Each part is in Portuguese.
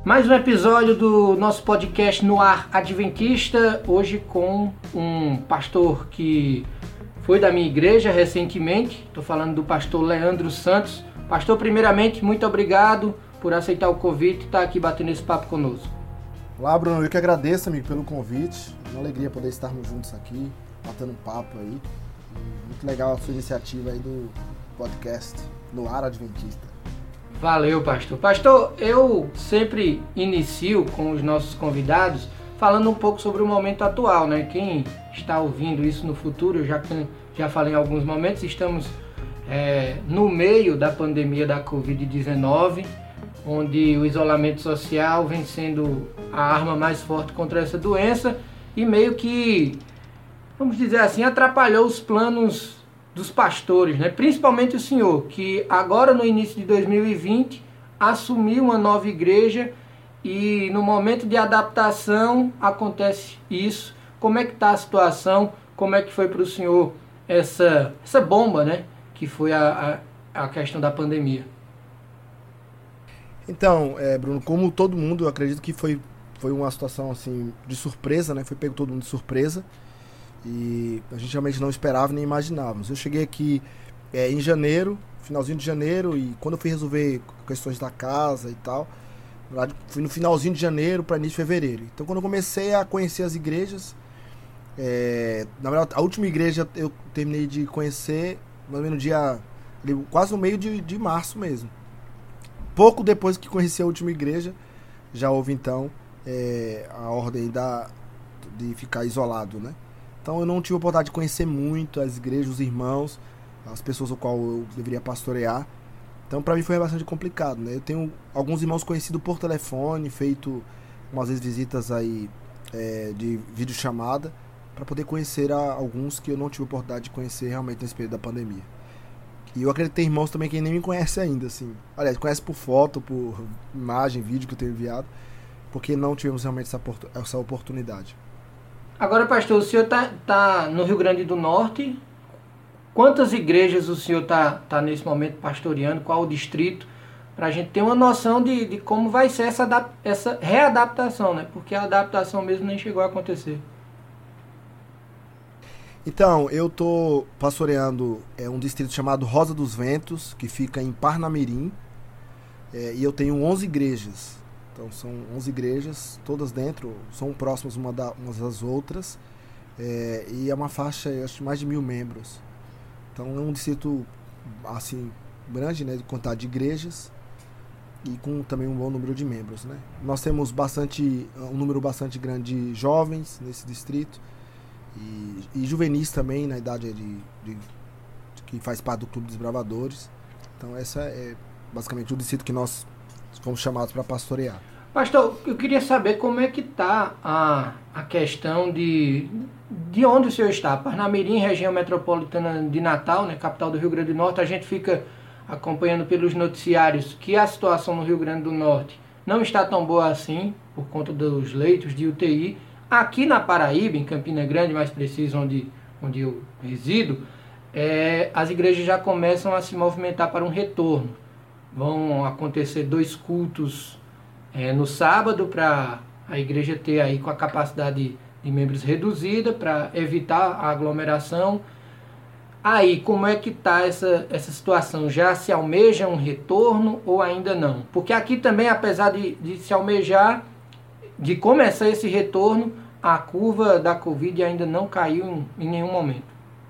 Mais um episódio do nosso podcast No Ar Adventista, hoje com um pastor que foi da minha igreja recentemente. Estou falando do pastor Leandro Santos. Pastor, primeiramente, muito obrigado por aceitar o convite e estar aqui batendo esse papo conosco. Olá, Bruno, eu que agradeço, amigo, pelo convite. É uma alegria poder estarmos juntos aqui, batendo um papo aí. Muito legal a sua iniciativa aí do podcast No Ar Adventista. Valeu, pastor. Pastor, eu sempre inicio com os nossos convidados falando um pouco sobre o momento atual, né? Quem está ouvindo isso no futuro, eu já falei em alguns momentos, estamos no meio da pandemia da Covid-19, onde o isolamento social vem sendo a arma mais forte contra essa doença e meio que, vamos dizer assim, atrapalhou os planos dos pastores, né? Principalmente o senhor, que agora no início de 2020 assumiu uma nova igreja e no momento de adaptação acontece isso. Como é que está a situação? Como é que foi para o senhor essa bomba, né? Que foi a questão da pandemia. Então, Bruno, como todo mundo, eu acredito que foi uma situação assim de surpresa, né? Foi pego todo mundo de surpresa. E a gente realmente não esperava nem imaginávamos. Eu cheguei aqui em janeiro, finalzinho de janeiro, e quando eu fui resolver questões da casa e tal, na verdade, fui no finalzinho de janeiro para início de fevereiro. Então, quando eu comecei a conhecer as igrejas, na verdade, a última igreja eu terminei de conhecer mais ou menos quase no meio de março mesmo. Pouco depois que conheci a última igreja, já houve então a ordem de ficar isolado, né? Então eu não tive a oportunidade de conhecer muito as igrejas, os irmãos, as pessoas ao qual eu deveria pastorear. Então para mim foi bastante complicado, né? Eu tenho alguns irmãos conhecidos por telefone, feito umas vezes visitas aí de videochamada, para poder conhecer alguns que eu não tive a oportunidade de conhecer realmente nesse período da pandemia. E eu acredito que tem irmãos também que nem me conhecem ainda, assim. Aliás, conhece por foto, por imagem, vídeo que eu tenho enviado, porque não tivemos realmente essa oportunidade. Agora, pastor, o senhor tá no Rio Grande do Norte. Quantas igrejas o senhor tá nesse momento pastoreando? Qual o distrito? Para a gente ter uma noção de como vai ser essa readaptação, né? Porque a adaptação mesmo nem chegou a acontecer. Então, eu tô pastoreando um distrito chamado Rosa dos Ventos, que fica em Parnamirim, e eu tenho 11 igrejas. Então são 11 igrejas, todas dentro, são próximas umas das outras, e é uma faixa, acho, de mais de 1.000 membros. Então é um distrito assim grande, né, de quantidade de igrejas e com também um bom número de membros, né? Nós temos um número bastante grande de jovens nesse distrito e juvenis também, na idade que faz parte do Clube dos Bravadores. Então essa é basicamente o distrito que nós fomos chamados para pastorear. Pastor, eu queria saber como é que está a questão de onde o senhor está. Parnamirim, região metropolitana de Natal, né, capital do Rio Grande do Norte. A gente fica acompanhando pelos noticiários que a situação no Rio Grande do Norte não está tão boa assim, por conta dos leitos de UTI. Aqui na Paraíba, em Campina Grande, mais preciso, onde eu resido, as igrejas já começam a se movimentar para um retorno. Vão acontecer 2 cultos no sábado, para a igreja ter aí com a capacidade de membros reduzida, para evitar a aglomeração. Aí, como é que está essa situação? Já se almeja um retorno ou ainda não? Porque aqui também, apesar de se almejar, de começar esse retorno, a curva da Covid ainda não caiu em nenhum momento.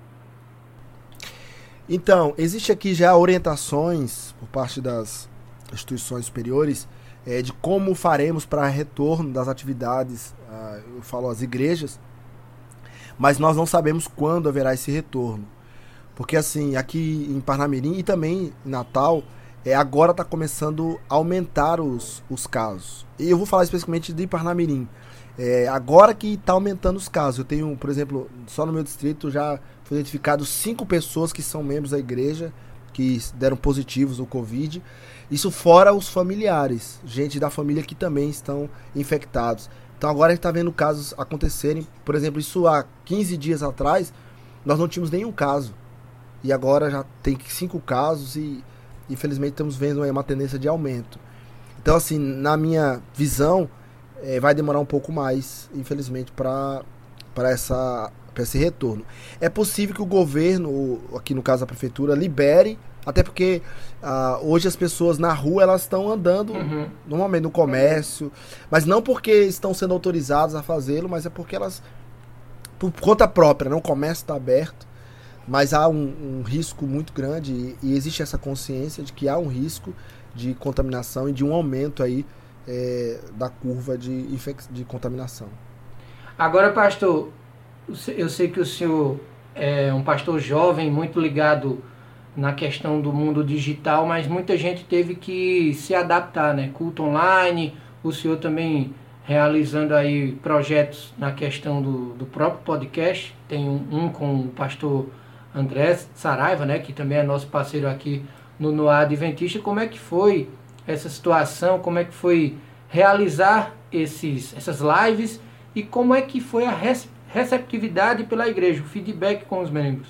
Então, existe aqui já orientações por parte das instituições superiores de como faremos para retorno das atividades, eu falo as igrejas, mas nós não sabemos quando haverá esse retorno. Porque assim, aqui em Parnamirim e também em Natal, agora está começando a aumentar os casos. E eu vou falar especificamente de Parnamirim. Agora que está aumentando os casos. Eu tenho, por exemplo, só no meu distrito já foi identificado 5 pessoas que são membros da igreja, que deram positivos ao Covid. Isso fora os familiares, gente da família que também estão infectados. Então agora a gente está vendo casos acontecerem. Por exemplo, isso há 15 dias atrás, nós não tínhamos nenhum caso. E agora já tem 5 casos e infelizmente estamos vendo uma tendência de aumento. Então, assim, na minha visão, vai demorar um pouco mais, infelizmente, para esse retorno. É possível que o governo, aqui no caso a prefeitura, libere, até porque hoje as pessoas na rua elas estão andando normalmente no comércio, mas não porque estão sendo autorizadas a fazê-lo, mas é porque elas, por conta própria, né? O comércio está aberto, mas há um risco muito grande e existe essa consciência de que há um risco de contaminação e de um aumento aí da curva de contaminação. Agora, pastor, eu sei que o senhor é um pastor jovem, muito ligado na questão do mundo digital, mas muita gente teve que se adaptar, né? Culto online, o senhor também realizando aí projetos na questão do próprio podcast, tem um com o pastor André Saraiva, né? Que também é nosso parceiro aqui no Noar Adventista. Como é que foi essa situação, como é que foi realizar essas lives e como é que foi a receptividade pela igreja, o feedback com os membros?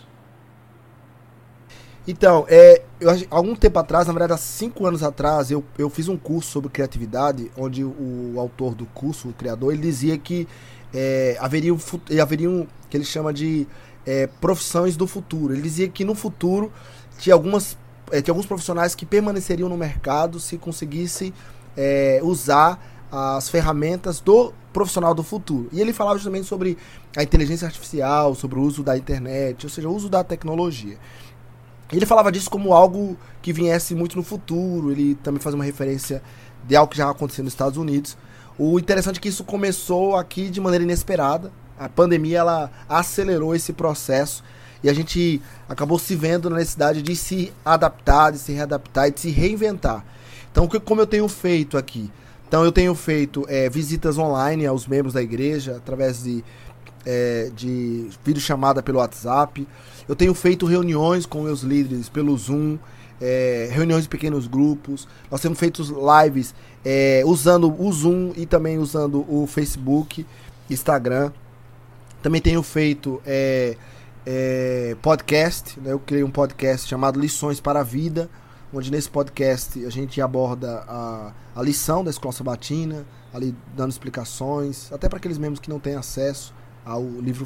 Então, algum tempo atrás, na verdade há 5 anos atrás, eu fiz um curso sobre criatividade, onde o autor do curso, o criador, ele dizia que haveriam que ele chama de profissões do futuro. Ele dizia que no futuro tinha alguns profissionais que permaneceriam no mercado se conseguisse usar as ferramentas do profissional do futuro. E ele falava justamente sobre a inteligência artificial, sobre o uso da internet, ou seja, o uso da tecnologia. Ele falava disso como algo que viesse muito no futuro. Ele também fazia uma referência de algo que já aconteceu nos Estados Unidos. O interessante é que isso começou aqui de maneira inesperada. A pandemia ela acelerou esse processo e a gente acabou se vendo na necessidade de se adaptar, de se readaptar e de se reinventar. Então, como eu tenho feito aqui? Então, eu tenho feito visitas online aos membros da igreja através de videochamada pelo WhatsApp. Eu tenho feito reuniões com meus líderes pelo Zoom, reuniões em pequenos grupos. Nós temos feito lives usando o Zoom e também usando o Facebook, Instagram. Também tenho feito podcast, né? Eu criei um podcast chamado Lições para a Vida, onde nesse podcast a gente aborda a lição da Escola Sabatina, ali dando explicações, até para aqueles membros que não têm acesso ao livro,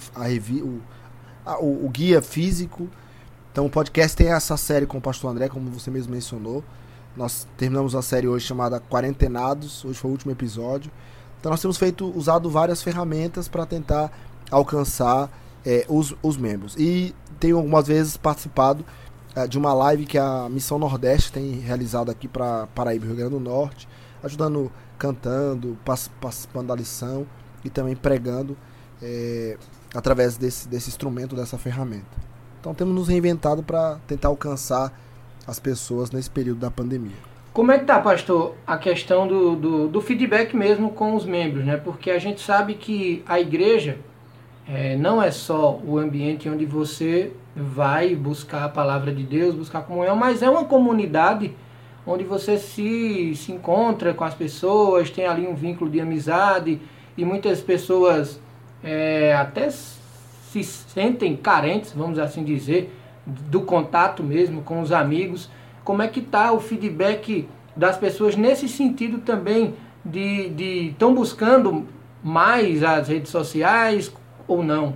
o guia físico. Então o podcast tem essa série com o pastor André, como você mesmo mencionou. Nós terminamos a série hoje chamada Quarentenados, hoje foi o último episódio. Então nós temos usado várias ferramentas para tentar alcançar os membros. E tenho algumas vezes participado de uma live que a Missão Nordeste tem realizado aqui para Paraíba, Rio Grande do Norte, ajudando, cantando, participando da lição e também pregando através desse instrumento, dessa ferramenta. Então temos nos reinventado para tentar alcançar as pessoas nesse período da pandemia. Como é que tá, pastor, a questão do feedback mesmo com os membros, né? Porque a gente sabe que a igreja não é só o ambiente onde você vai buscar a palavra de Deus, buscar comunhão, mas é uma comunidade onde você se encontra com as pessoas, tem ali um vínculo de amizade e muitas pessoas até se sentem carentes, vamos assim dizer, do contato mesmo com os amigos. Como é que está o feedback das pessoas nesse sentido também de estão buscando mais as redes sociais ou não?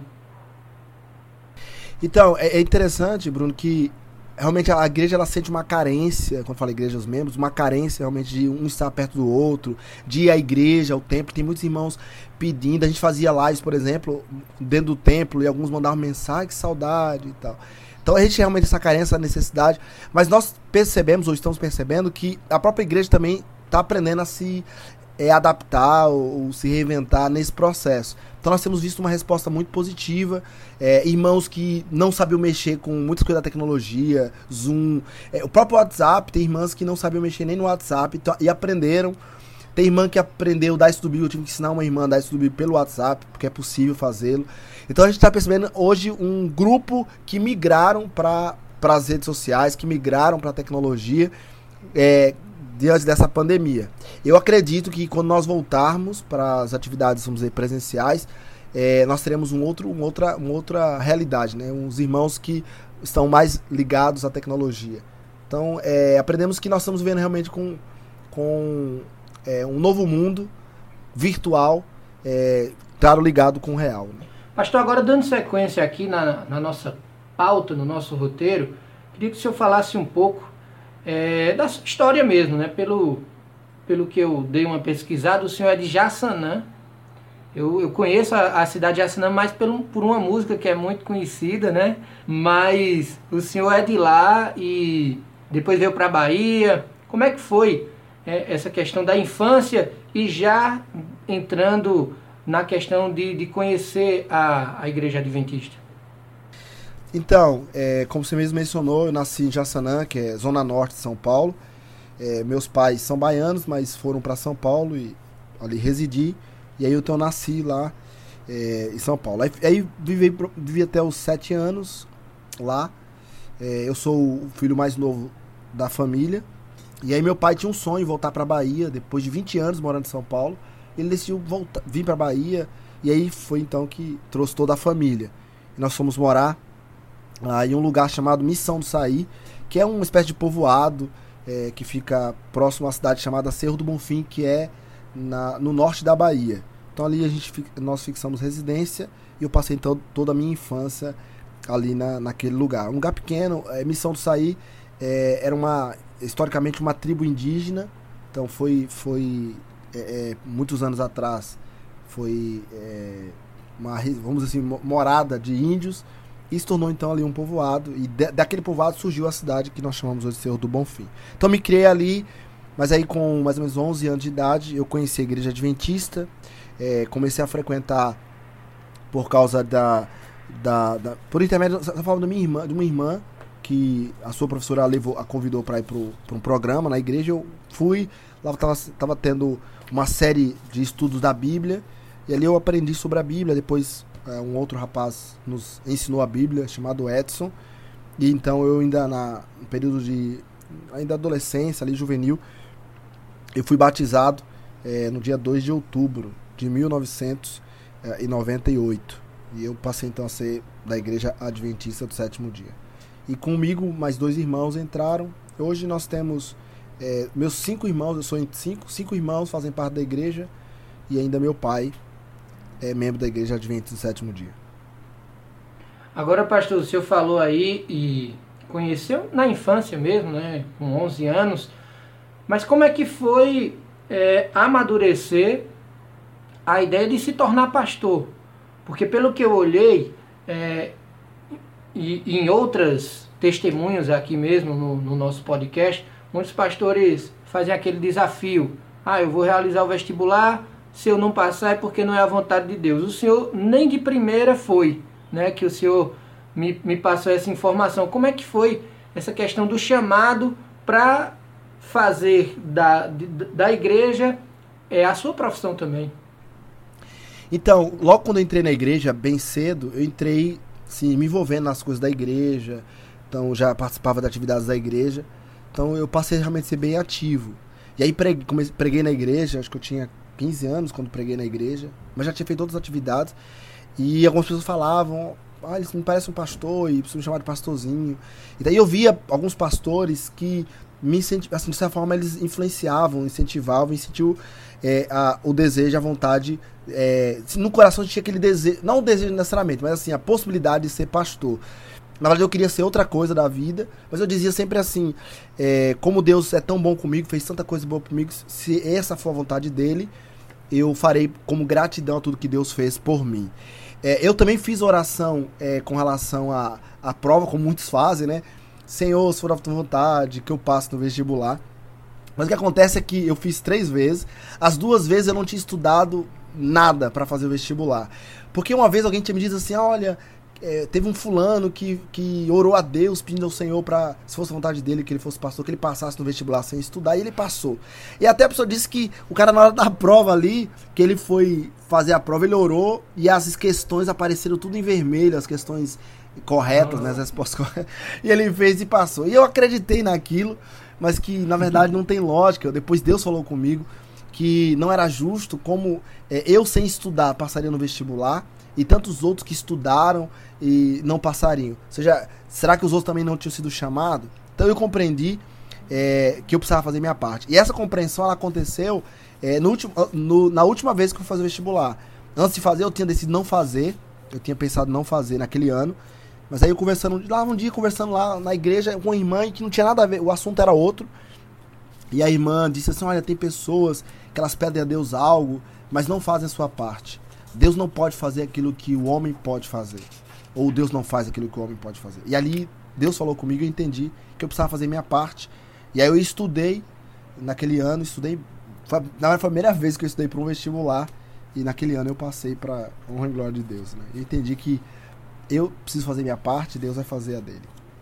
Então, é interessante, Bruno, que realmente a igreja ela sente uma carência, quando fala igreja, os membros, uma carência realmente de um estar perto do outro, de ir à igreja, ao templo. Tem muitos irmãos pedindo, a gente fazia lives, por exemplo, dentro do templo, e alguns mandavam mensagem, que saudade e tal. Então a gente realmente essa carência, essa necessidade, mas nós percebemos, ou estamos percebendo, que a própria igreja também está aprendendo a se adaptar ou se reinventar nesse processo. Então nós temos visto uma resposta muito positiva, irmãos que não sabiam mexer com muitas coisas da tecnologia, Zoom, o próprio WhatsApp, tem irmãs que não sabiam mexer nem no WhatsApp e aprenderam. Tem irmã que aprendeu Dice to Be, eu tive que ensinar uma irmã Dice to Be pelo WhatsApp, porque é possível fazê-lo. Então a gente está percebendo hoje um grupo que migraram para as redes sociais, que migraram para a tecnologia diante dessa pandemia. Eu acredito que quando nós voltarmos para as atividades, vamos dizer, presenciais, nós teremos uma outra realidade, né? Uns irmãos que estão mais ligados à tecnologia. Então aprendemos que nós estamos vivendo realmente com um novo mundo virtual, claro, ligado com o real. Né? Pastor, agora dando sequência aqui na nossa pauta, no nosso roteiro, queria que o senhor falasse um pouco da sua história mesmo, né? Pelo que eu dei uma pesquisada, o senhor é de Jaçanã. Eu conheço a cidade de Jaçanã mais por uma música que é muito conhecida, né? Mas o senhor é de lá e depois veio para a Bahia. Como é que foi essa questão da infância e já entrando na questão de conhecer a Igreja Adventista? Então, como você mesmo mencionou, eu nasci em Jaçanã, que é zona norte de São Paulo. Meus pais são baianos, mas foram para São Paulo e ali residi. E aí eu nasci lá em São Paulo. Aí vivi até os 7 anos lá. Eu sou o filho mais novo da família. E aí meu pai tinha um sonho de voltar para Bahia, depois de 20 anos morando em São Paulo. Ele decidiu vir para Bahia, e aí foi então que trouxe toda a família. E nós fomos morar em um lugar chamado Missão do Saí, que é uma espécie de povoado que fica próximo à cidade chamada Cerro do Bonfim, que é no norte da Bahia. Então ali nós fixamos residência e eu passei então toda a minha infância ali naquele lugar. Um lugar pequeno, Missão do Saí era historicamente uma tribo indígena, então foi muitos anos atrás, foi vamos dizer assim, morada de índios, e se tornou então ali um povoado, e daquele povoado surgiu a cidade que nós chamamos hoje de Cerro do Bonfim. Então me criei ali, mas aí com mais ou menos 11 anos de idade, eu conheci a Igreja Adventista, comecei a frequentar por causa por intermédio da forma de uma irmã, que a sua professora a convidou para ir para um programa na igreja. Eu fui, lá estava tendo uma série de estudos da Bíblia, e ali eu aprendi sobre a Bíblia. Depois um outro rapaz nos ensinou a Bíblia, chamado Edson, e então eu ainda no período de adolescência, ali juvenil, eu fui batizado no dia 2 de outubro de 1998, e eu passei então a ser da Igreja Adventista do Sétimo Dia. E comigo mais 2 irmãos entraram. Hoje nós temos meus 5 irmãos, eu sou em 5 irmãos fazem parte da igreja, e ainda meu pai é membro da Igreja Adventista do Sétimo Dia. Agora, pastor, o senhor falou aí e conheceu na infância mesmo, né, com 11 anos, mas como é que foi amadurecer a ideia de se tornar pastor? Porque pelo que eu olhei, e em outras testemunhos aqui mesmo no nosso podcast, muitos pastores fazem aquele desafio: eu vou realizar o vestibular, se eu não passar é porque não é a vontade de Deus. O senhor nem de primeira foi, né, que o senhor me passou essa informação. Como é que foi essa questão do chamado para fazer da igreja a sua profissão também? Então, logo quando eu entrei na igreja, bem cedo, eu entrei sim, me envolvendo nas coisas da igreja, então já participava das atividades da igreja, então eu passei realmente a ser bem ativo. E aí preguei na igreja, acho que eu tinha 15 anos quando preguei na igreja, mas já tinha feito outras atividades, e algumas pessoas falavam: ele me parece um pastor, e preciso me chamar de pastorzinho. E daí eu via alguns pastores que me incentivavam, assim, de certa forma eles influenciavam, incentivavam o desejo, a vontade. No coração tinha aquele desejo, não o desejo necessariamente, mas assim, a possibilidade de ser pastor. Na verdade eu queria ser outra coisa da vida, mas eu dizia sempre assim: como Deus é tão bom comigo, fez tanta coisa boa comigo, se essa for a vontade dele, eu farei como gratidão a tudo que Deus fez por mim. Eu também fiz oração com relação à prova, como muitos fazem, né? Senhor, se for a tua vontade, que eu passe no vestibular. Mas o que acontece é que eu fiz 3 vezes, as 2 vezes eu não tinha estudado nada para fazer o vestibular. Porque uma vez alguém tinha me dito assim: olha, teve um fulano que orou a Deus pedindo ao Senhor para, se fosse a vontade dele, que ele fosse pastor, que ele passasse no vestibular sem estudar, e ele passou. E até a pessoa disse que o cara, na hora da prova ali, que ele foi fazer a prova, ele orou e as questões apareceram tudo em vermelho, as questões corretas, né, as respostas corretas, e ele fez e passou. E eu acreditei naquilo, mas que na verdade não tem lógica. Depois Deus falou comigo que não era justo como eu sem estudar passaria no vestibular e tantos outros que estudaram e não passariam. Ou seja, será que os outros também não tinham sido chamados? Então eu compreendi que eu precisava fazer minha parte. E essa compreensão ela aconteceu Na última vez que eu fui fazer o vestibular. Antes de fazer, eu tinha decidido não fazer. Eu tinha pensado não fazer naquele ano. Mas aí eu conversando lá na igreja com uma irmã que não tinha nada a ver, o assunto era outro. E a irmã disse assim, olha, tem pessoas que elas pedem a Deus algo, mas não fazem a sua parte. Deus não pode fazer aquilo que o homem pode fazer. Ou Deus não faz aquilo que o homem pode fazer. E ali Deus falou comigo e eu entendi que eu precisava fazer minha parte. E aí eu estudei, naquele ano, na verdade foi a primeira vez que eu estudei para um vestibular. E naquele ano eu passei para honra e glória de Deus. Né? Eu entendi que eu preciso fazer minha parte, Deus vai fazer a dele.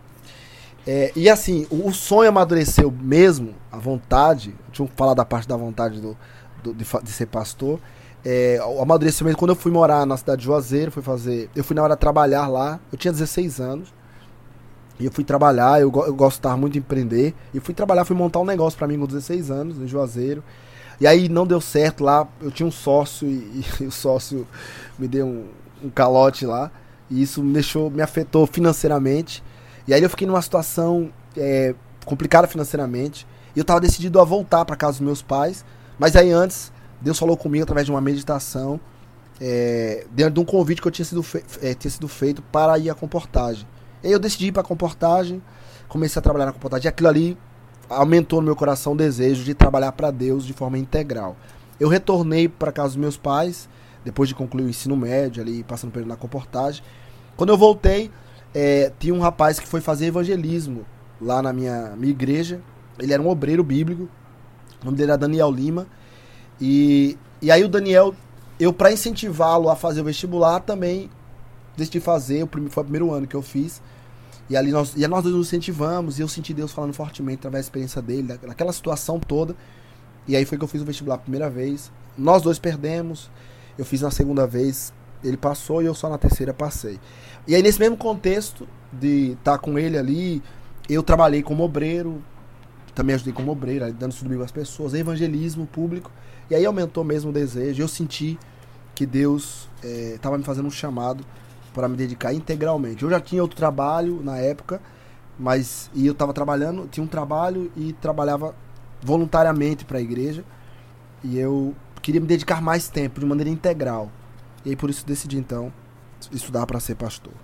E assim, o sonho amadureceu mesmo, a vontade, deixa eu falar da parte da vontade de ser pastor. O amadurecimento, quando eu fui morar na cidade de Juazeiro, eu fui na hora trabalhar lá, eu tinha 16 anos, e eu fui trabalhar, eu gostava muito de empreender, e fui montar um negócio pra mim com 16 anos, em Juazeiro, e aí não deu certo lá, eu tinha um sócio, e o sócio me deu um calote lá, e isso me afetou financeiramente, e aí eu fiquei numa situação complicada financeiramente, e eu tava decidido a voltar pra casa dos meus pais, mas aí antes, Deus falou comigo através de uma meditação, dentro de um convite que eu tinha sido feito para ir à comportagem. E aí eu decidi ir para a comportagem, comecei a trabalhar na comportagem, e aquilo ali aumentou no meu coração o desejo de trabalhar para Deus de forma integral. Eu retornei para casa dos meus pais, depois de concluir o ensino médio, ali passando por ele na comportagem. Quando eu voltei, tinha um rapaz que foi fazer evangelismo lá na minha igreja. Ele era um obreiro bíblico, o nome dele era Daniel Lima. E aí o Daniel, para incentivá-lo a fazer o vestibular, também decidi fazer, foi o primeiro ano que eu fiz. E ali nós dois nos incentivamos, e eu senti Deus falando fortemente através da experiência dele, daquela situação toda. E aí foi que eu fiz o vestibular a primeira vez. Nós dois perdemos, eu fiz na segunda vez, ele passou e eu só na terceira passei. E aí nesse mesmo contexto de estar com ele ali, eu trabalhei como obreiro, também ajudei como obreiro, dando estudo bíblico às pessoas, evangelismo público. E aí aumentou mesmo o desejo. Eu senti que Deus estava me fazendo um chamado para me dedicar integralmente. Eu já tinha outro trabalho na época, e eu estava trabalhando, tinha um trabalho e trabalhava voluntariamente para a igreja. E eu queria me dedicar mais tempo, de maneira integral. E aí por isso decidi então estudar para ser pastor.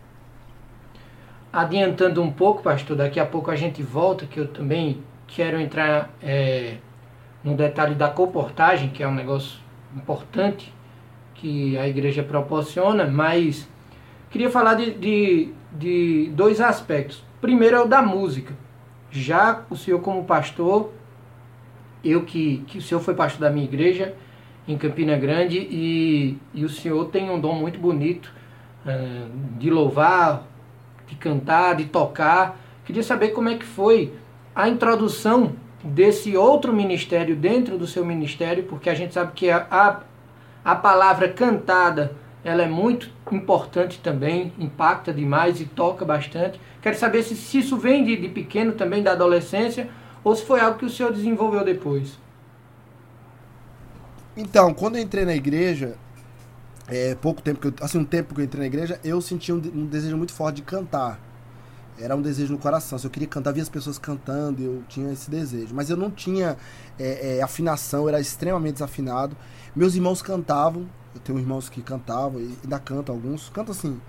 Adiantando um pouco, pastor, daqui a pouco a gente volta, que eu também quero entrar no detalhe da comportagem, que é um negócio importante que a igreja proporciona, mas queria falar de dois aspectos. Primeiro é o da música. Já o senhor como pastor, que o senhor foi pastor da minha igreja em Campina Grande, e o senhor tem um dom muito bonito de louvar, de cantar, de tocar. Queria saber como é que foi a introdução desse outro ministério dentro do seu ministério, porque a gente sabe que a palavra cantada, ela é muito importante também, impacta demais e toca bastante. Quero saber se isso vem de pequeno também, da adolescência, ou se foi algo que o senhor desenvolveu depois. Então, quando eu entrei na igreja, um tempo que eu entrei na igreja, eu senti um desejo muito forte de cantar. Era um desejo no coração. Se eu queria cantar, via as pessoas cantando, eu tinha esse desejo. Mas eu não tinha afinação, eu era extremamente desafinado. Meus irmãos cantavam, eu tenho irmãos que cantavam, e ainda cantam alguns. Cantam assim,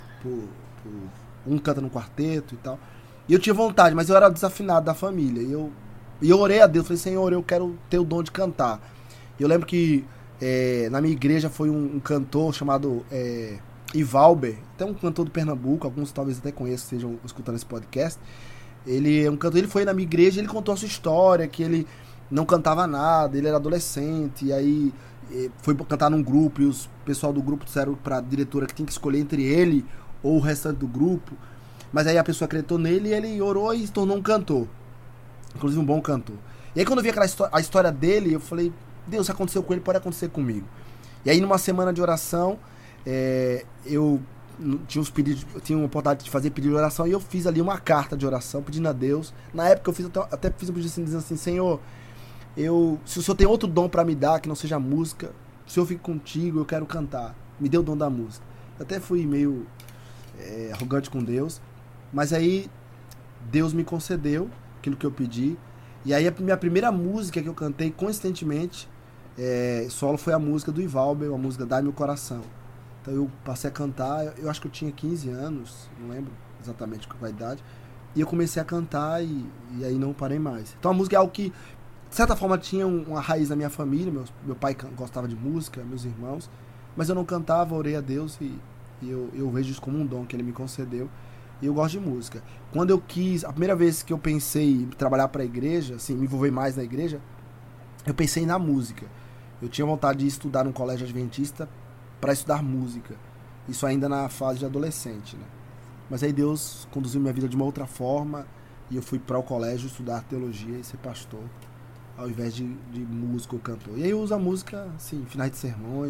um canta no quarteto e tal. E eu tinha vontade, mas eu era desafinado da família. E eu orei a Deus, falei, Senhor, eu quero ter o dom de cantar. E eu lembro que na minha igreja foi um cantor chamado Ivalber, até um cantor do Pernambuco, alguns talvez até conheçam, estejam escutando esse podcast. Ele é um cantor, ele foi na minha igreja, ele contou a sua história, que ele não cantava nada, ele era adolescente, e aí foi cantar num grupo, e o pessoal do grupo disseram pra diretora que tinha que escolher entre ele ou o restante do grupo, mas aí a pessoa acreditou nele, e ele orou e se tornou um cantor, inclusive um bom cantor. E aí quando eu vi a história dele, eu falei, Deus, se aconteceu com ele, pode acontecer comigo. E aí numa semana de oração, eu tinha uma oportunidade de fazer pedido de oração, e eu fiz ali uma carta de oração pedindo a Deus. Na época eu até fiz um pedido assim, dizendo assim, Senhor, se o Senhor tem outro dom para me dar que não seja música, se eu fico contigo, eu quero cantar, me dê o dom da música. Eu até fui meio arrogante com Deus, mas aí Deus me concedeu aquilo que eu pedi. E aí a minha primeira música que eu cantei consistentemente Solo foi a música do Ivalber, a música Dai Meu Coração. Então eu passei a cantar, eu acho que eu tinha 15 anos, não lembro exatamente qual a idade, e eu comecei a cantar e aí não parei mais. Então a música é algo que, de certa forma, tinha uma raiz na minha família, meu pai gostava de música, meus irmãos, mas eu não cantava, orei a Deus e eu vejo isso como um dom que Ele me concedeu, e eu gosto de música. Quando eu a primeira vez que eu pensei em trabalhar para a igreja, assim, me envolver mais na igreja, eu pensei na música. Eu tinha vontade de estudar num colégio adventista para estudar música. Isso ainda na fase de adolescente, né? Mas aí Deus conduziu minha vida de uma outra forma e eu fui para o colégio estudar teologia e ser pastor, ao invés de músico ou cantor. E aí eu uso a música, assim, em finais de sermões.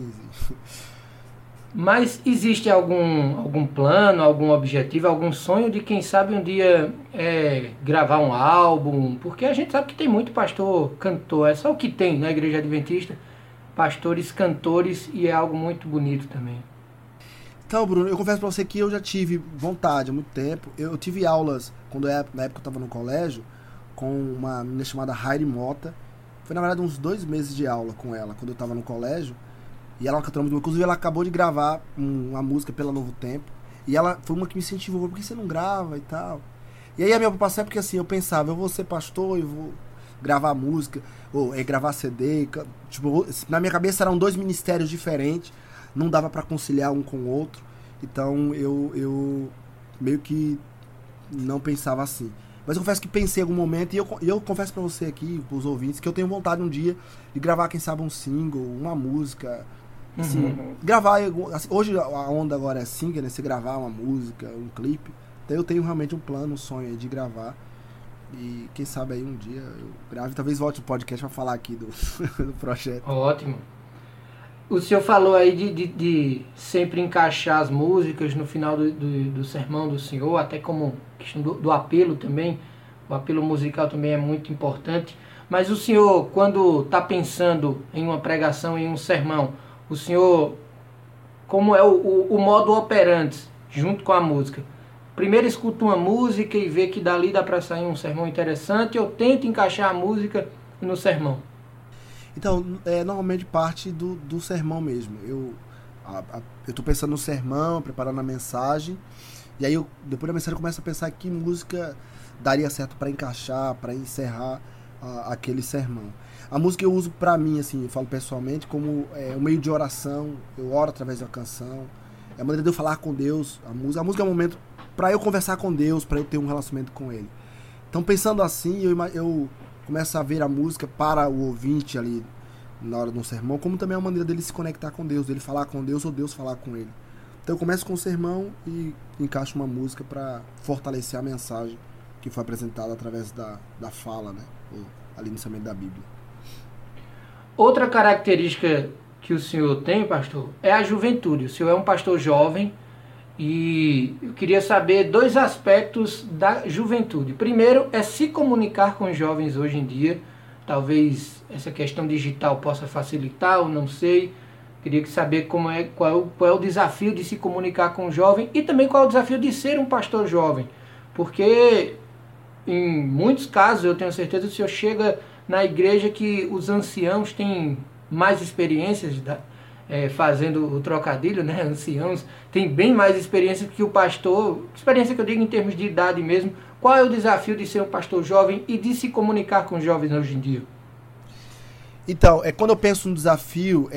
Mas existe algum plano, algum objetivo, algum sonho de quem sabe um dia gravar um álbum? Porque a gente sabe que tem muito pastor cantor, é só o que tem na Igreja Adventista, pastores cantores, e é algo muito bonito também. Então, Bruno, eu confesso pra você que eu já tive vontade há muito tempo. Eu tive aulas, na época eu estava no colégio, com uma menina chamada Heidi Mota. Foi, na verdade, uns 2 meses de aula com ela, quando eu estava no colégio. E ela é uma cantora muito boa. Inclusive, ela acabou de gravar uma música pela Novo Tempo. E ela foi uma que me incentivou. Por que você não grava e tal? E aí a minha preocupação é porque, assim, eu pensava, eu vou ser pastor, eu vou gravar música, ou gravar CD. Tipo, na minha cabeça eram 2 ministérios diferentes. Não dava para conciliar um com o outro. Então, eu meio que não pensava assim. Mas eu confesso que pensei em algum momento, e eu confesso para você aqui, para os ouvintes, que eu tenho vontade um dia de gravar, quem sabe, um single, uma música. Assim, gravar, assim, hoje a onda agora é single, né? Você gravar uma música, um clipe. Então eu tenho realmente um plano, um sonho aí de gravar. E quem sabe aí um dia eu grave, talvez volte no podcast para falar aqui do projeto. Ótimo. O senhor falou aí de sempre encaixar as músicas no final do sermão do senhor, até como questão do apelo também. O apelo musical também é muito importante. Mas o senhor, quando está pensando em uma pregação, em um sermão, o senhor, como é o modo operandi junto com a música? Primeiro escuta uma música e vê que dali dá para sair um sermão interessante, ou tenta encaixar a música no sermão? Então, normalmente parte do sermão mesmo. Eu estou pensando no sermão, preparando a mensagem, e aí depois da mensagem eu começo a pensar que música daria certo para encaixar, para encerrar aquele sermão. A música eu uso para mim, assim, eu falo pessoalmente, como um meio de oração. Eu oro através da canção, é a maneira de eu falar com Deus. A música é um momento para eu conversar com Deus, para eu ter um relacionamento com Ele. Então, pensando assim, eu começo a ver a música para o ouvinte ali na hora do sermão, como também é uma maneira dele se conectar com Deus, dele falar com Deus ou Deus falar com ele. Então eu começo com o sermão e encaixo uma música para fortalecer a mensagem que foi apresentada através da fala, né? Ou ali inicialmente da Bíblia. Outra característica que o senhor tem, pastor, é a juventude. O senhor é um pastor jovem e eu queria saber 2 aspectos da juventude. Primeiro é se comunicar com os jovens hoje em dia. Talvez essa questão digital possa facilitar, ou não sei. Queria saber qual é o desafio de se comunicar com o jovem e também qual é o desafio de ser um pastor jovem. Porque em muitos casos, eu tenho certeza, o senhor chega na igreja que os anciãos têm mais experiências, fazendo o trocadilho, né? Anciãos têm bem mais experiência que o pastor, experiência que eu digo em termos de idade mesmo. Qual é o desafio de ser um pastor jovem e de se comunicar com os jovens hoje em dia? Então, quando eu penso no desafio,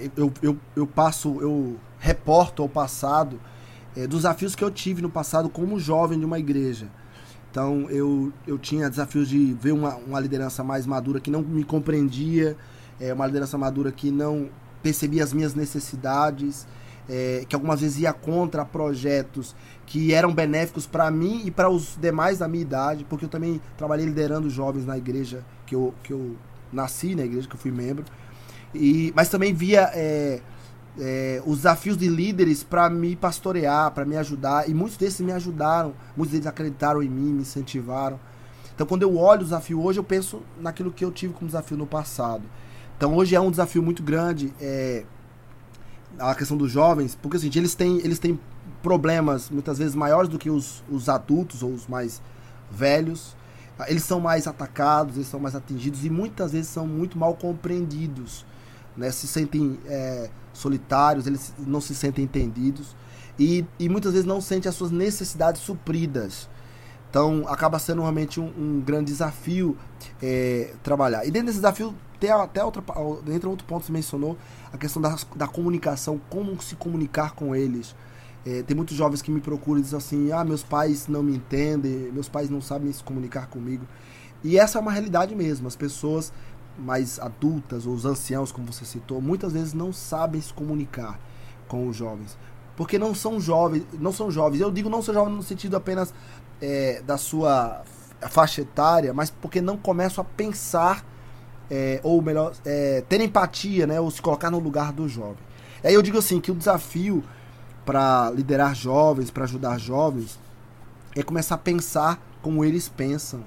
eu reporto ao passado dos desafios que eu tive no passado como jovem de uma igreja. Então, eu tinha desafios de ver uma liderança mais madura que não me compreendia, uma liderança madura que não percebia as minhas necessidades, que algumas vezes ia contra projetos que eram benéficos para mim e para os demais da minha idade, porque eu também trabalhei liderando jovens na igreja que eu nasci, na igreja que eu fui membro, mas também via os desafios de líderes para me pastorear, para me ajudar, e muitos desses me ajudaram, muitos deles acreditaram em mim, me incentivaram. Então, quando eu olho o desafio hoje, eu penso naquilo que eu tive como desafio no passado. Então, hoje é um desafio muito grande a questão dos jovens, porque assim, eles têm problemas muitas vezes maiores do que os adultos ou os mais velhos. Eles são mais atacados, eles são mais atingidos e muitas vezes são muito mal compreendidos. né? Se sentem solitários, eles não se sentem entendidos e muitas vezes não sentem as suas necessidades supridas. Então acaba sendo realmente um grande desafio trabalhar. E dentro desse desafio tem até dentro de outro ponto que você mencionou, a questão da comunicação, como se comunicar com eles. Tem muitos jovens que me procuram e dizem assim, meus pais não me entendem, meus pais não sabem se comunicar comigo. E essa é uma realidade mesmo. As pessoas mais adultas, ou os anciãos, como você citou, muitas vezes não sabem se comunicar com os jovens. Porque não são jovens. Eu digo não são jovens no sentido apenas da sua faixa etária, mas porque não começam a pensar, ou melhor, ter empatia, né, ou se colocar no lugar do jovem. Aí eu digo assim, que o desafio para liderar jovens, para ajudar jovens, é começar a pensar como eles pensam,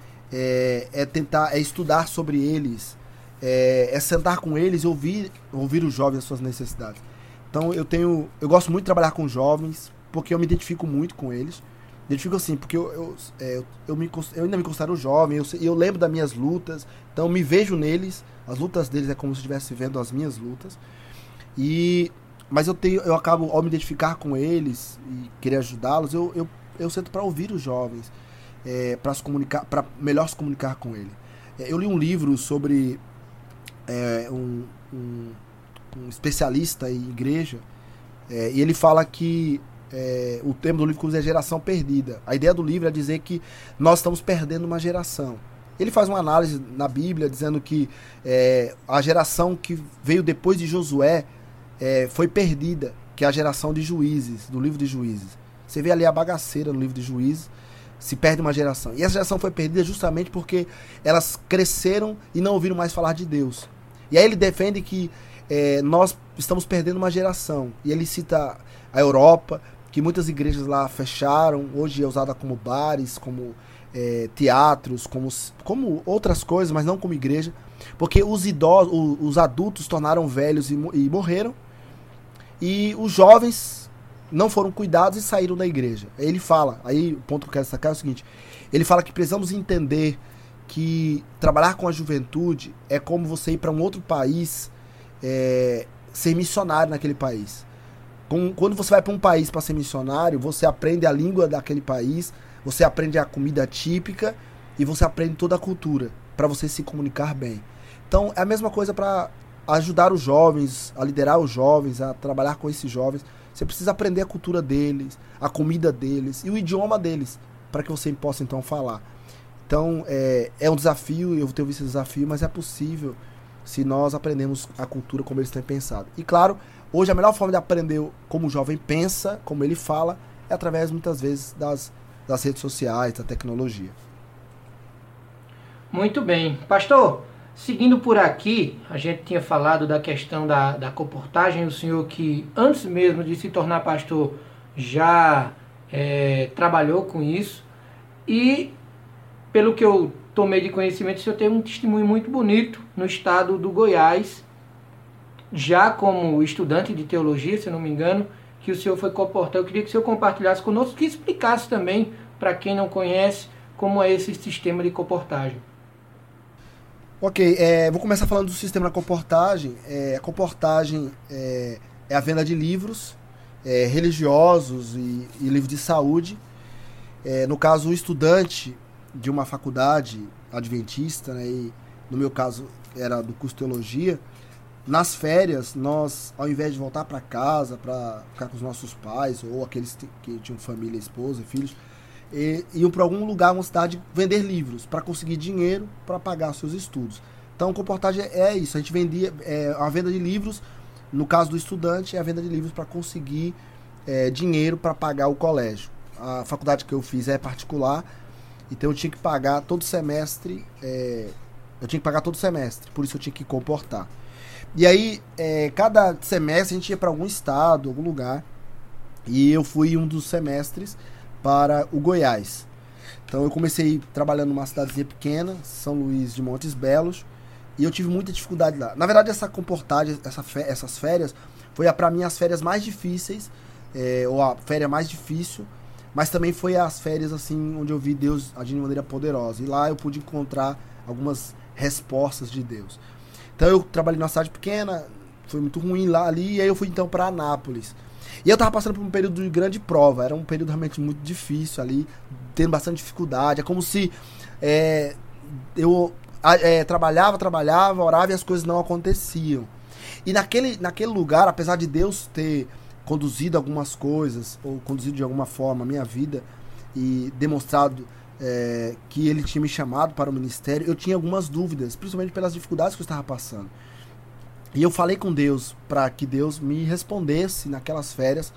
tentar estudar sobre eles, sentar com eles e ouvir os jovens, as suas necessidades. Então eu gosto muito de trabalhar com jovens, porque eu me identifico muito com eles. Identifico assim, porque eu ainda me considero jovem, eu lembro das minhas lutas, então eu me vejo neles, as lutas deles é como se eu estivesse vendo as minhas lutas. Mas eu acabo, ao me identificar com eles e querer ajudá-los, eu sento para ouvir os jovens, para melhor se comunicar com ele. Eu li um livro sobre um especialista em igreja, e ele fala que o termo do livro que usa é geração perdida. A ideia do livro é dizer que nós estamos perdendo uma geração. Ele faz uma análise na Bíblia dizendo que a geração que veio depois de Josué foi perdida, que é a geração de Juízes, do livro de Juízes. Você vê ali a bagaceira no livro de Juízes, se perde uma geração. E essa geração foi perdida justamente porque elas cresceram e não ouviram mais falar de Deus. E aí ele defende que nós estamos perdendo uma geração. E ele cita a Europa, que muitas igrejas lá fecharam, hoje é usada como bares, como teatros, como outras coisas, mas não como igreja, porque os idosos, os adultos tornaram velhos e morreram, e os jovens não foram cuidados e saíram da igreja. Ele fala, aí o ponto que eu quero destacar é o seguinte, ele fala que precisamos entender que trabalhar com a juventude é como você ir para um outro país, ser missionário naquele país. Quando você vai para um país para ser missionário, você aprende a língua daquele país, você aprende a comida típica e você aprende toda a cultura para você se comunicar bem. Então é a mesma coisa para ajudar os jovens, a liderar os jovens, a trabalhar com esses jovens. Você precisa aprender a cultura deles, a comida deles e o idioma deles, para que você possa então falar. Então é um desafio, eu tenho visto esse desafio, mas é possível se nós aprendemos a cultura como eles têm pensado. E claro, hoje a melhor forma de aprender como o jovem pensa, como ele fala, é através muitas vezes das redes sociais, da tecnologia. Muito bem. Pastor, seguindo por aqui, a gente tinha falado da questão da comportagem, o senhor que antes mesmo de se tornar pastor já trabalhou com isso, e pelo que eu tomei de conhecimento, o senhor tem um testemunho muito bonito no estado do Goiás, já como estudante de teologia, se eu não me engano, que o senhor foi comportar. Eu queria que o senhor compartilhasse conosco, que explicasse também, para quem não conhece, como é esse sistema de comportagem. Ok, vou começar falando do sistema da comportagem. A comportagem é a venda de livros religiosos e livros de saúde. No caso, o estudante de uma faculdade adventista, né, e no meu caso era do curso de teologia, nas férias, nós, ao invés de voltar para casa, para ficar com os nossos pais, ou aqueles que tinham família, esposa e filhos, iam para algum lugar, uma cidade, vender livros, para conseguir dinheiro para pagar seus estudos. Então, comportagem é isso, a gente vendia a venda de livros, no caso do estudante, é a venda de livros para conseguir dinheiro para pagar o colégio. A faculdade que eu fiz é particular, então eu tinha que pagar todo semestre, por isso eu tinha que comportar. E aí, cada semestre a gente ia para algum estado, algum lugar, e eu fui um dos semestres para o Goiás. Então eu comecei trabalhando numa cidadezinha pequena, São Luís de Montes Belos, e eu tive muita dificuldade lá. Na verdade, essa comportagem, essas férias, foi para mim as férias mais difíceis, ou a férias mais difícil, mas também foi as férias assim onde eu vi Deus agir de maneira poderosa. E lá eu pude encontrar algumas respostas de Deus. Então eu trabalhei numa cidade pequena, foi muito ruim lá ali, e aí eu fui então para Anápolis. E eu tava passando por um período de grande prova, era um período realmente muito difícil ali, tendo bastante dificuldade. É como se eu trabalhava, orava e as coisas não aconteciam. E naquele lugar, apesar de Deus ter conduzido algumas coisas, ou conduzido de alguma forma a minha vida, e demonstrado que ele tinha me chamado para o ministério, eu tinha algumas dúvidas, principalmente pelas dificuldades que eu estava passando. E eu falei com Deus para que Deus me respondesse naquelas férias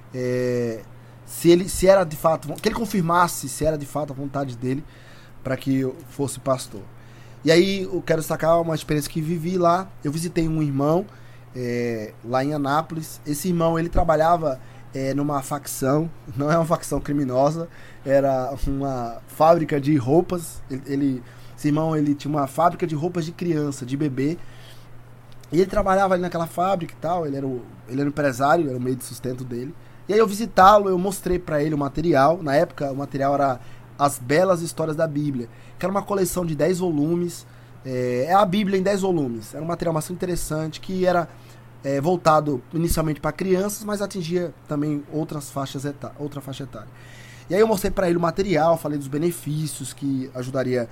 se era de fato, que ele confirmasse se era de fato a vontade dele para que eu fosse pastor. E aí eu quero destacar uma experiência que vivi lá. Eu visitei um irmão lá em Anápolis. Esse irmão, ele trabalhava numa facção, não é uma facção criminosa, era uma fábrica de roupas. Esse irmão, ele tinha uma fábrica de roupas de criança, de bebê. E ele trabalhava ali naquela fábrica e tal, ele era um empresário, era o meio de sustento dele. E aí eu visitá-lo, eu mostrei pra ele o material. Na época, o material era As Belas Histórias da Bíblia, que era uma coleção de 10 volumes. É a Bíblia em 10 volumes. Era um material bastante interessante, que era voltado inicialmente para crianças, mas atingia também outra faixa etária. E aí eu mostrei pra ele o material, falei dos benefícios que ajudaria,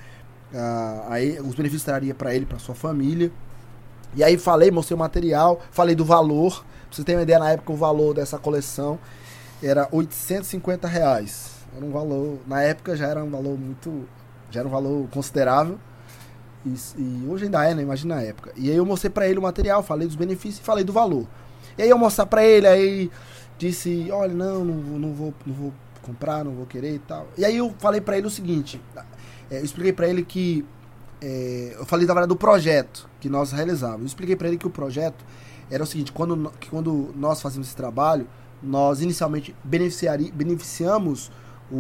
os benefícios traria pra ele, pra sua família. E aí mostrei o material, falei do valor. Pra você ter uma ideia, na época o valor dessa coleção era R$850. Era um valor, na época já era um valor considerável. E hoje ainda né? Imagina na época. E aí eu mostrei pra ele o material, falei dos benefícios e falei do valor. E aí eu mostrar pra ele, aí disse, olha, não vou comprar, não vou querer e tal. E aí eu falei pra ele o seguinte, eu expliquei pra ele que eu falei da verdade do projeto que nós realizávamos. Eu expliquei para ele que o projeto era o seguinte: quando nós fazíamos esse trabalho, nós inicialmente beneficiamos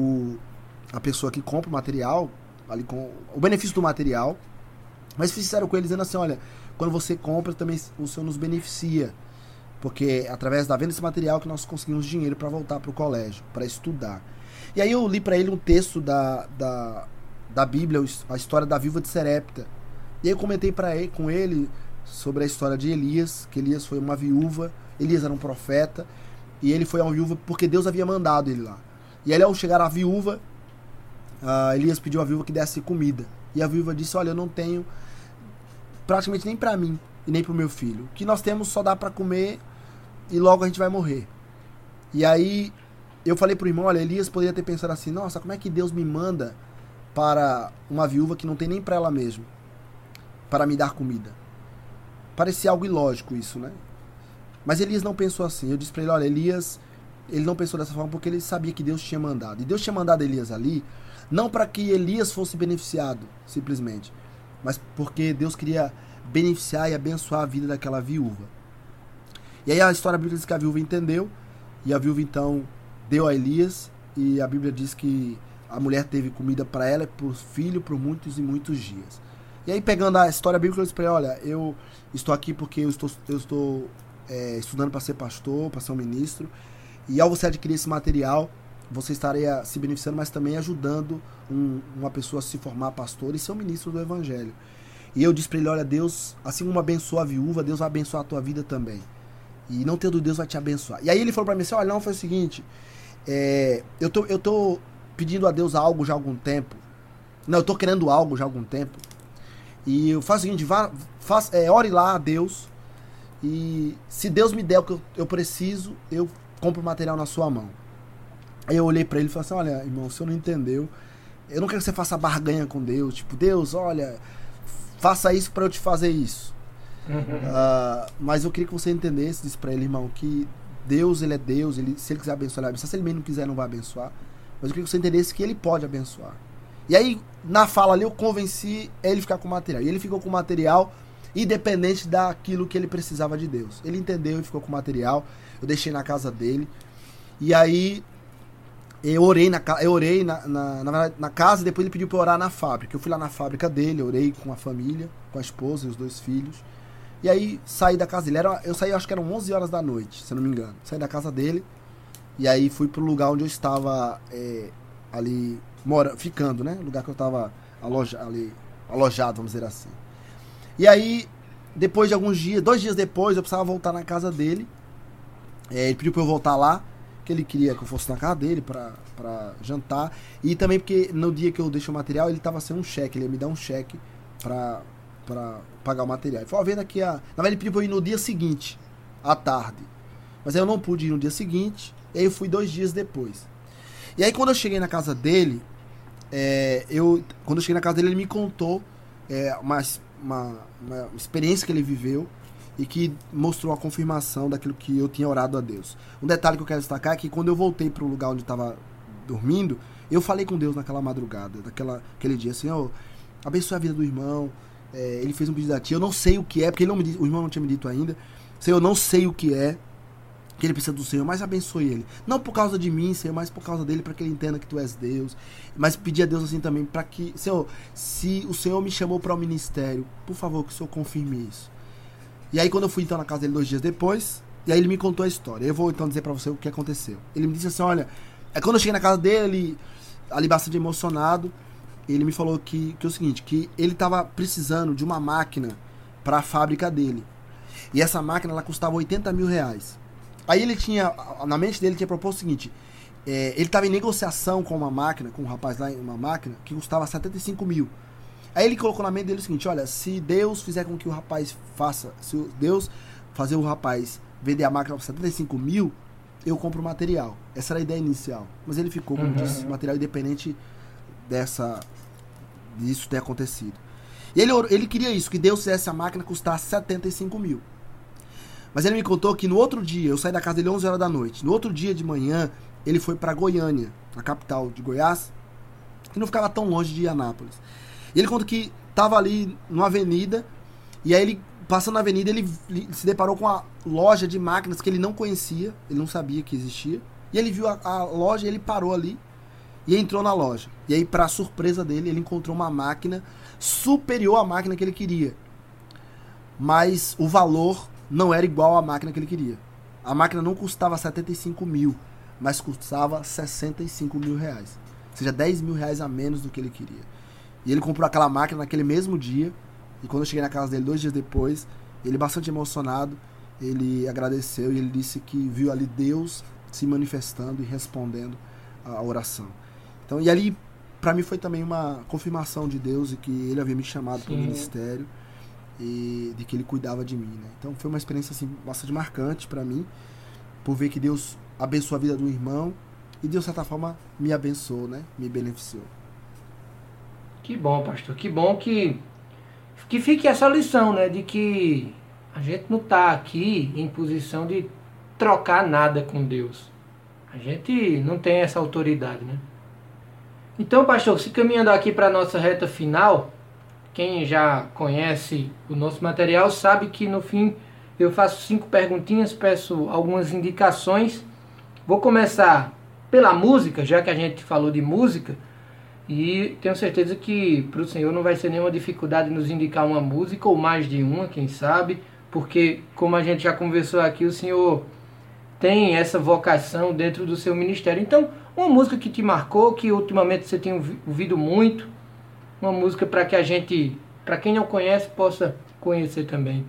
a pessoa que compra o material, ali com o benefício do material, mas fizeram com ele dizendo assim: olha, quando você compra, também o Senhor nos beneficia, porque é através da venda desse material que nós conseguimos dinheiro para voltar para o colégio, para estudar. E aí eu li para ele um texto da Bíblia, a história da viúva de Serepta. E aí eu comentei com ele sobre a história de Elias, que Elias foi uma viúva, Elias era um profeta, e ele foi uma viúva porque Deus havia mandado ele lá. E aí ao chegar a viúva, Elias pediu à viúva que desse comida. E a viúva disse, olha, eu não tenho praticamente nem para mim e nem para o meu filho. O que nós temos só dá para comer e logo a gente vai morrer. E aí eu falei pro irmão, olha, Elias poderia ter pensado assim, nossa, como é que Deus me manda para uma viúva que não tem nem para ela mesma, para me dar comida? Parecia algo ilógico isso, né? Mas Elias não pensou assim. Eu disse para ele, olha, Elias, ele não pensou dessa forma porque ele sabia que Deus tinha mandado. E Deus tinha mandado Elias ali, não para que Elias fosse beneficiado, simplesmente, mas porque Deus queria beneficiar e abençoar a vida daquela viúva. E aí a história bíblica diz que a viúva entendeu, e a viúva então deu a Elias, e a Bíblia diz que a mulher teve comida para ela e para o filho por muitos e muitos dias. E aí, pegando a história bíblica, eu disse para ele, olha, eu estou aqui porque eu estou estudando para ser pastor, para ser um ministro, e ao você adquirir esse material, você estaria se beneficiando, mas também ajudando uma pessoa a se formar pastor e ser um ministro do evangelho. E eu disse para ele, olha, Deus, assim como abençoa a viúva, Deus vai abençoar a tua vida também. E não tendo Deus vai te abençoar. E aí ele falou para mim assim, olha, não, foi o seguinte, eu tô pedindo a Deus algo já há algum tempo. Não, eu tô querendo algo já há algum tempo. E eu faço o seguinte, ore lá a Deus, e se Deus me der o que eu preciso, eu compro o material na sua mão. Aí eu olhei pra ele e falei assim, olha, irmão, o senhor não entendeu, eu não quero que você faça barganha com Deus, tipo, Deus, olha, faça isso pra eu te fazer isso. Mas eu queria que você entendesse, disse pra ele, irmão, que Deus, ele é Deus, se ele quiser abençoar, ele vai abençoar, se ele mesmo não quiser, não vai abençoar, mas eu queria que você entendesse que ele pode abençoar. E aí, na fala ali, eu convenci ele ficar com o material. E ele ficou com o material independente daquilo que ele precisava de Deus. Ele entendeu e ficou com o material. Eu deixei na casa dele. E aí, eu orei na casa e depois ele pediu para eu orar na fábrica. Eu fui lá na fábrica dele, orei com a família, com a esposa e os 2 filhos. E aí, saí da casa dele. Eu saí, acho que eram 11 horas da noite, se eu não me engano. Saí da casa dele e aí fui pro lugar onde eu estava ali... ficando, né? Lugar que eu tava alojado, vamos dizer assim. E aí, depois de alguns dias, 2 dias depois, eu precisava voltar na casa dele. Ele pediu pra eu voltar lá, que ele queria que eu fosse na casa dele pra jantar. E também porque no dia que eu deixei o material, ele tava sem um cheque, ele ia me dar um cheque pra pagar o material. Ele falou, vendo aqui Na verdade, ele pediu pra eu ir no dia seguinte, à tarde. Mas aí eu não pude ir no dia seguinte, e aí eu fui 2 dias depois. E aí quando eu cheguei na casa dele, ele me contou uma experiência que ele viveu e que mostrou a confirmação daquilo que eu tinha orado a Deus. Um detalhe que eu quero destacar é que quando eu voltei para o lugar onde eu estava dormindo, eu falei com Deus naquela madrugada, aquele dia, Senhor, abençoe a vida do irmão, ele fez um pedido a ti, eu não sei o que é, porque o irmão não tinha me dito ainda, Senhor, eu não sei o que é, que ele precisa do Senhor, mas abençoe ele. Não por causa de mim, Senhor, mas por causa dele, para que ele entenda que tu és Deus. Mas pedir a Deus assim também, para que, Senhor, se o Senhor me chamou para o ministério, por favor, que o Senhor confirme isso. E aí quando eu fui então na casa dele 2 dias depois, e aí ele me contou a história. Eu vou então dizer para você o que aconteceu. Ele me disse assim, olha, quando eu cheguei na casa dele, ali bastante emocionado, ele me falou que é o seguinte, que ele estava precisando de uma máquina para a fábrica dele. E essa máquina, ela custava 80 mil reais. Aí ele tinha, na mente dele, tinha proposto o seguinte, ele estava em negociação com uma máquina, com um rapaz lá em uma máquina, que custava 75 mil. Aí ele colocou na mente dele o seguinte, olha, se Deus fizer com que o rapaz se Deus fazer o rapaz vender a máquina por 75 mil, eu compro o material. Essa era a ideia inicial. Mas ele ficou, como disse, material independente disso ter acontecido. E ele queria isso, que Deus fizesse a máquina custar 75 mil. Mas ele me contou que no outro dia, eu saí da casa dele 11 horas da noite, no outro dia de manhã, ele foi para Goiânia, a capital de Goiás, que não ficava tão longe de Anápolis. E ele conta que estava ali numa avenida, e aí ele, passando na avenida, ele se deparou com uma loja de máquinas que ele não conhecia, ele não sabia que existia, e ele viu a loja e ele parou ali, e entrou na loja. E aí, para surpresa dele, ele encontrou uma máquina superior à máquina que ele queria. Mas o valor não era igual à máquina que ele queria. A máquina não custava 75 mil, mas custava 65 mil reais. Ou seja, 10 mil reais a menos do que ele queria. E ele comprou aquela máquina naquele mesmo dia. E quando eu cheguei na casa dele 2 dias depois, ele bastante emocionado, ele agradeceu e ele disse que viu ali Deus se manifestando e respondendo a oração. Então, e ali, para mim, foi também uma confirmação de Deus e que ele havia me chamado para o ministério. E de que ele cuidava de mim, né? Então foi uma experiência assim, bastante marcante para mim, por ver que Deus abençoou a vida do irmão e de certa forma me abençoou, né? Me beneficiou. Que bom, pastor, que bom que fique essa lição, né? De que a gente não está aqui em posição de trocar nada com Deus. A gente não tem essa autoridade, né? Então, pastor, se caminhando aqui para a nossa reta final, quem já conhece o nosso material sabe que no fim eu faço 5 perguntinhas, peço algumas indicações. Vou começar pela música, já que a gente falou de música, e tenho certeza que para o senhor não vai ser nenhuma dificuldade nos indicar uma música, ou mais de uma, quem sabe, porque como a gente já conversou aqui, o senhor tem essa vocação dentro do seu ministério. Então, uma música que te marcou, que ultimamente você tem ouvido muito, uma música para que a gente, para quem não conhece, possa conhecer também.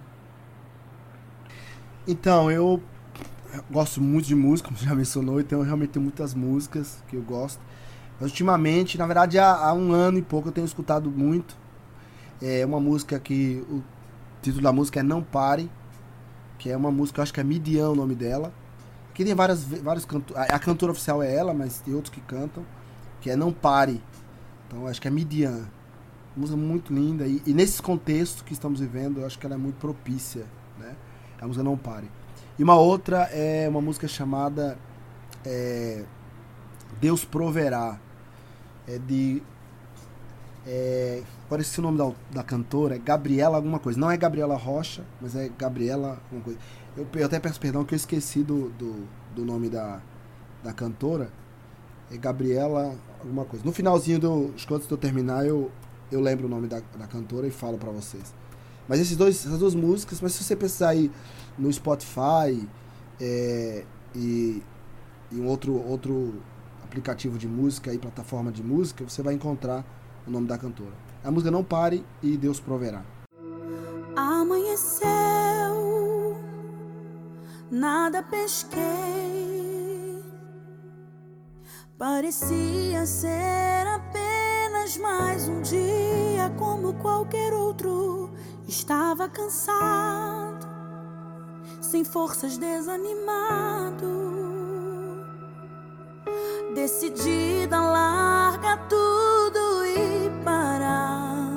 Então, eu gosto muito de música, como você já mencionou, então eu realmente tenho muitas músicas que eu gosto. Mas ultimamente, na verdade há 1 ano e pouco eu tenho escutado muito. É uma música que o título da música é Não Pare, que é uma música, eu acho que é Midian o nome dela. Aqui tem vários cantores, a cantora oficial é ela, mas tem outros que cantam, que é Não Pare. Então eu acho que é Midian. Música muito linda e nesse contexto que estamos vivendo, eu acho que ela é muito propícia, né? A música Não Pare. E uma outra é uma música chamada Deus Proverá. Parece o nome da cantora, é Gabriela alguma coisa. Não é Gabriela Rocha, mas é Gabriela alguma coisa. Eu até peço perdão que eu esqueci do nome da cantora. É Gabriela alguma coisa. No finalzinho antes de eu terminar, eu lembro o nome da cantora e falo pra vocês. Mas essas 2 músicas, mas se você precisar ir no Spotify e um outro aplicativo de música e plataforma de música, você vai encontrar o nome da cantora. A música Não Pare e Deus Proverá. Amanhecer nada pesquei. Parecia ser apenas mais um dia como qualquer outro. Estava cansado, sem forças, desanimado. Decidida a largar tudo e parar.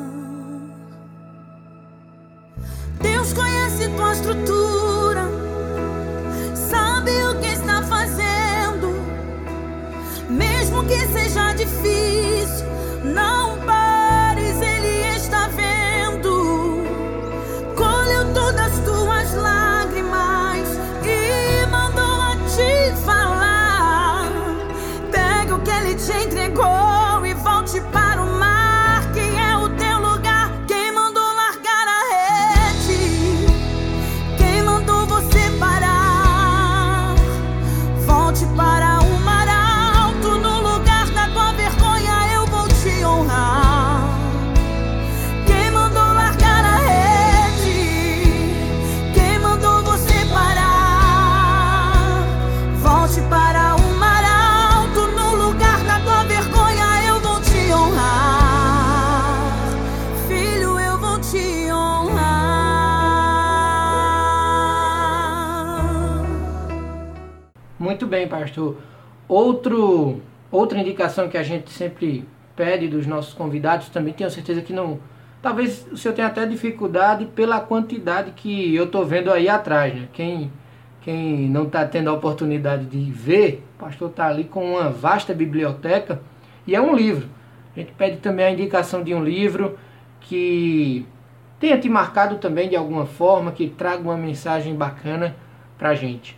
Deus conhece tua estrutura, sabe o que está fazendo. Mesmo que seja difícil, não pares, Ele está vendo. Colheu todas as tuas lágrimas e mandou a te falar. Pega o que Ele te entregou e volte para o mar, que é o teu lugar. Quem mandou largar a rede? Quem mandou você parar? Volte para o mar alto, no lugar da tua vergonha eu vou te honrar. Quem mandou largar a rede? Quem mandou você parar? Volte para o mar alto, no lugar da tua vergonha eu vou te honrar. Filho, eu vou te honrar. Muito bem, pastor. Outra indicação que a gente sempre pede dos nossos convidados, também tenho certeza que não... Talvez o senhor tenha até dificuldade pela quantidade que eu estou vendo aí atrás, né? Quem não está tendo a oportunidade de ver, o pastor está ali com uma vasta biblioteca e é um livro. A gente pede também a indicação de um livro que tenha te marcado também de alguma forma, que traga uma mensagem bacana para a gente.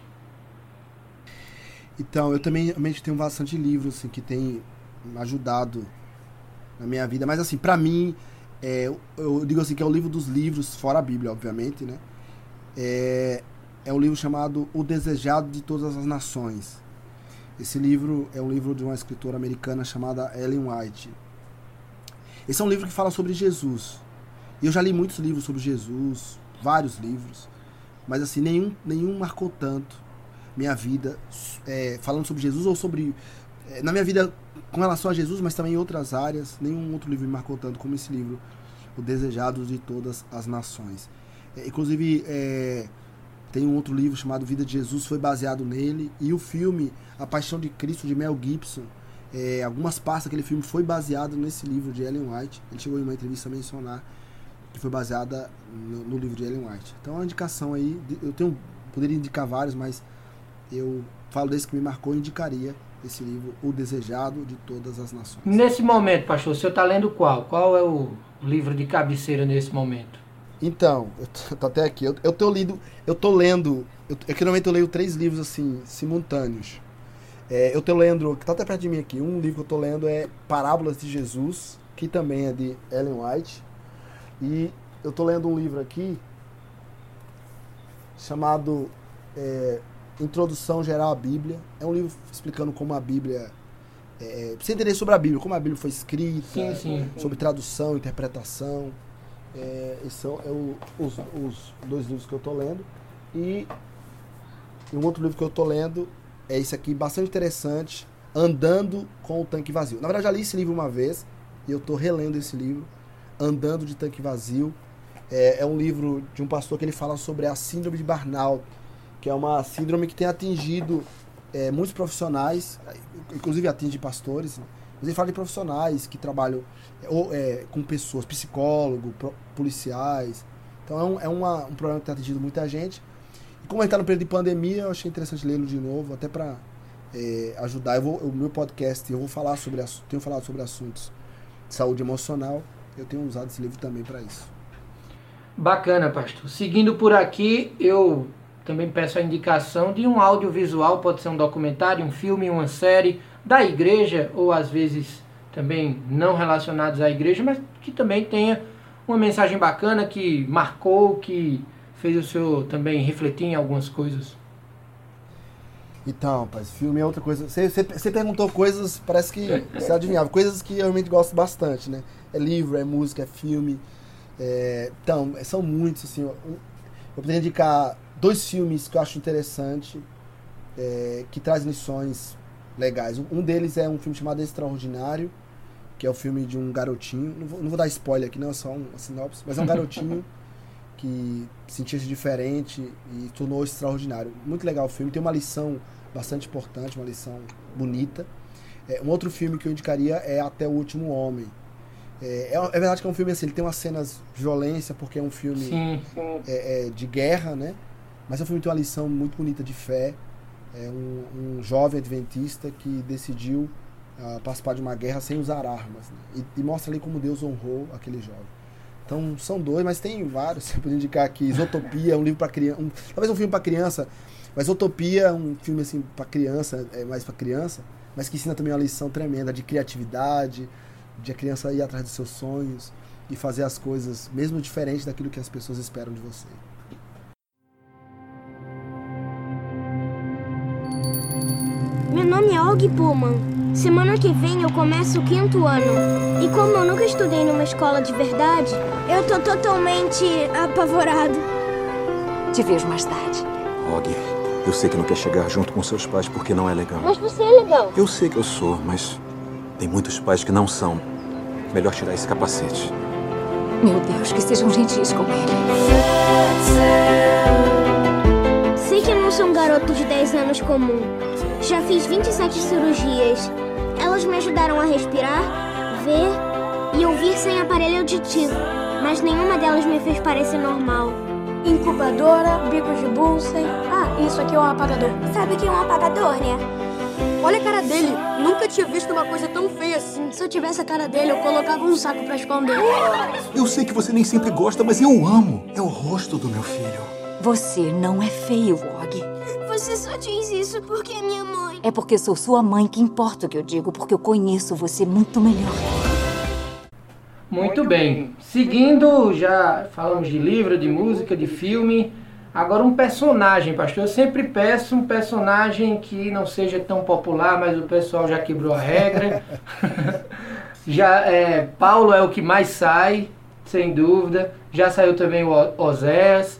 Então, eu também realmente tenho bastante livros assim, que tem ajudado na minha vida. Mas assim, pra mim, eu digo assim que é o livro dos livros, fora a Bíblia, obviamente, né? É um livro chamado O Desejado de Todas as Nações. Esse livro é um livro de uma escritora americana chamada Ellen White. Esse é um livro que fala sobre Jesus. E eu já li muitos livros sobre Jesus, vários livros, mas assim, nenhum marcou tanto minha vida, falando sobre Jesus ou sobre... na minha vida com relação a Jesus, mas também em outras áreas. Nenhum outro livro me marcou tanto como esse livro, O Desejado de Todas as Nações. Inclusive, tem um outro livro chamado Vida de Jesus, foi baseado nele. E o filme A Paixão de Cristo, de Mel Gibson, algumas partes daquele filme foi baseado nesse livro de Ellen White. Ele chegou em uma entrevista a mencionar que foi baseada no livro de Ellen White. Então, é uma indicação aí. Poderia indicar vários, mas eu falo desse que me marcou e indicaria esse livro, O Desejado de Todas as Nações. Nesse momento, pastor, o senhor está lendo qual? Qual é o livro de cabeceira nesse momento? Então, eu tô até aqui. Eu tô lendo. Normalmente eu leio 3 livros assim, simultâneos. Eu tô lendo, que tá até perto de mim aqui, um livro que eu tô lendo é Parábolas de Jesus, que também é de Ellen White. E eu tô lendo um livro aqui chamado Introdução Geral à Bíblia. É um livro explicando como a Bíblia... pra você entender sobre a Bíblia, como a Bíblia foi escrita, sim. Sobre tradução, interpretação. Esses são os 2 livros que eu estou lendo. E um outro livro que eu estou lendo é esse aqui, bastante interessante, Andando com o Tanque Vazio. Na verdade, eu já li esse livro uma vez e eu estou relendo esse livro, Andando de Tanque Vazio. É um livro de um pastor que ele fala sobre a síndrome de burnout, que é uma síndrome que tem atingido muitos profissionais, inclusive atinge pastores, mas ele fala de profissionais que trabalham com pessoas, psicólogos, policiais. Então é um problema que tem atingido muita gente. E como a gente está no período de pandemia, eu achei interessante lê-lo de novo, até para ajudar. O meu podcast, tenho falado sobre assuntos de saúde emocional, eu tenho usado esse livro também para isso. Bacana, pastor. Seguindo por aqui, eu também peço a indicação de um audiovisual, pode ser um documentário, um filme, uma série da igreja, ou às vezes também não relacionados à igreja, mas que também tenha uma mensagem bacana, que marcou, que fez o senhor também refletir em algumas coisas. Então, rapaz, filme é outra coisa. Você perguntou coisas, parece que você adivinhava, coisas que eu realmente gosto bastante, né? É livro, é música, é filme. Então, são muitos, assim. Eu poderia indicar 2 filmes que eu acho interessante, que traz lições legais. Um deles é um filme chamado Extraordinário, que é o filme de um garotinho, não vou dar spoiler aqui, não, é só uma sinopse, mas é um garotinho que sentia-se diferente e tornou extraordinário. Muito legal o filme, tem uma lição bastante importante, uma lição bonita. Um outro filme que eu indicaria é Até o Último Homem. É verdade que é um filme assim, ele tem umas cenas de violência, porque é um filme de guerra, né? Mas é um filme que tem uma lição muito bonita de fé. É um jovem adventista que decidiu participar de uma guerra sem usar armas, né? E mostra ali como Deus honrou aquele jovem. Então são 2, mas tem vários. Você pode indicar aqui Isotopia, um livro para criança, talvez um filme para criança, mas Utopia, um filme assim para criança, mais para criança, mas que ensina também uma lição tremenda de criatividade, de a criança ir atrás dos seus sonhos e fazer as coisas mesmo diferente daquilo que as pessoas esperam de você. Meu nome é Og Pullman. Semana que vem eu começo o 5º ano. E como eu nunca estudei numa escola de verdade, eu tô totalmente apavorado. Te vejo mais tarde. Og, eu sei que não quer chegar junto com seus pais porque não é legal. Mas você é legal. Eu sei que eu sou, mas tem muitos pais que não são. Melhor tirar esse capacete. Meu Deus, que sejam gentis com ele. Sei que eu não sou um garoto de 10 anos comum. Já fiz 27 cirurgias. Elas me ajudaram a respirar, ver e ouvir sem aparelho auditivo. Mas nenhuma delas me fez parecer normal. Incubadora, bico de Bunsen. Isso aqui é um apagador. Sabe o que é um apagador, né? Olha a cara dele. Nunca tinha visto uma coisa tão feia assim. Se eu tivesse a cara dele, eu colocava um saco pra esconder. Eu sei que você nem sempre gosta, mas eu amo. É o rosto do meu filho. Você não é feio, Og. Você só diz isso porque é minha mãe. É porque sou sua mãe que importa o que eu digo, porque eu conheço você muito melhor. Muito bem. Seguindo, já falamos de livro, de música, de filme. Agora um personagem, pastor. Eu sempre peço um personagem que não seja tão popular, mas o pessoal já quebrou a regra. Paulo é o que mais sai, sem dúvida. Já saiu também o Oséias.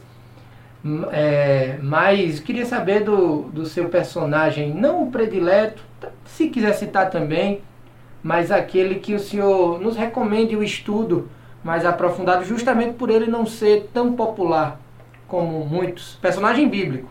Mas queria saber do seu personagem, não o predileto, se quiser citar também, mas aquele que o senhor nos recomende o estudo mais aprofundado, justamente por ele não ser tão popular como muitos. Personagem bíblico.